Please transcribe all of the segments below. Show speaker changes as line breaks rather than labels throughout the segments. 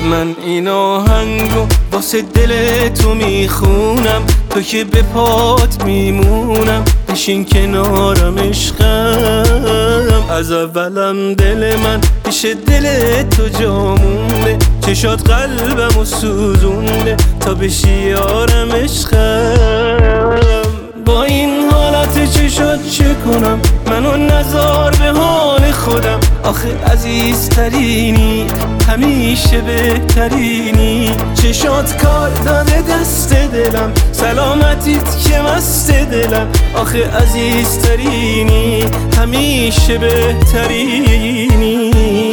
من این آهنگو واسه دل تو میخونم، تو که به پات میمونم، بشین کنارم عشقم. از اولم دل من پیش دل تو جامونده، چشات قلبمو سوزونده تا بشی یارم عشقم. با این حالت چشات چه کنم، منو نذار به حال خودم. آخه عزیزترینی، همیشه بهترینی. چشات کار داده دست دلم، سلامتیت که مست دلم. آخه عزیزترینی، همیشه بهترینی.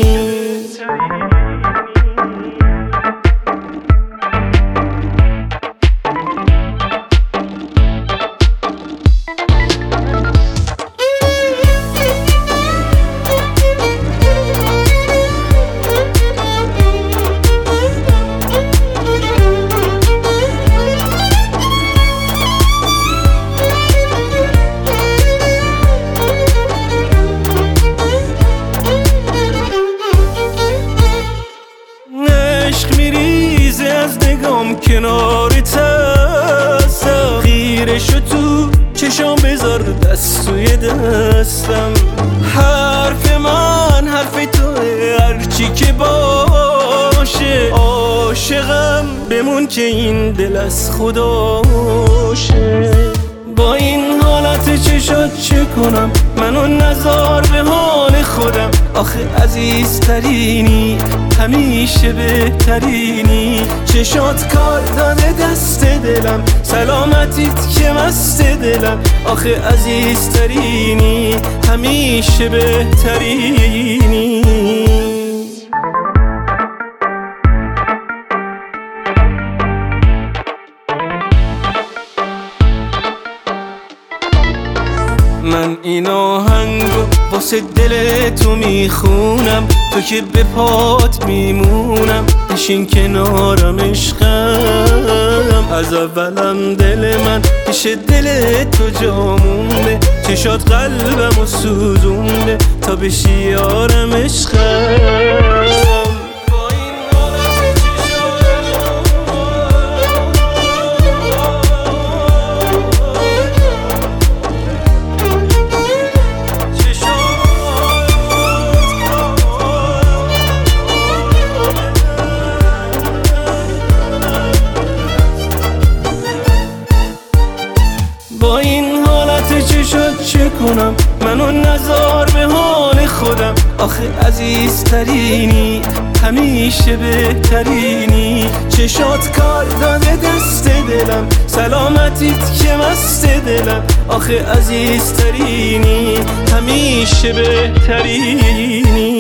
کنارت هستم، خیره شو تو چشام، بذار دست توی دستم. حرف من حرف توه، هرچی که باشه. عاشقم بمون که این دل از خداشه. با این حالت چشات چه کنم، منو نذار به حال خودم. آخه عزیزترینی، همیشه بهترینی. چشات کار داده دست دلم، سلامتیت که مست دلم. آخه عزیزترینی، همیشه بهترینی. من این آهنگو واسه دل تو میخونم، تو که به پات میمونم، بشین کنارم عشقم. از اولم دل من پیش دل تو جامونده، چشات قلبمو سوزونده تا بشی یارم عشقم. با این حالت چشات چه کنم، منو نذار به حال خودم. آخه عزیزترینی، همیشه بهترینی. چشات کار داده دست دلم، سلامتیت که مست دلم. آخه عزیزترینی، همیشه بهترینی.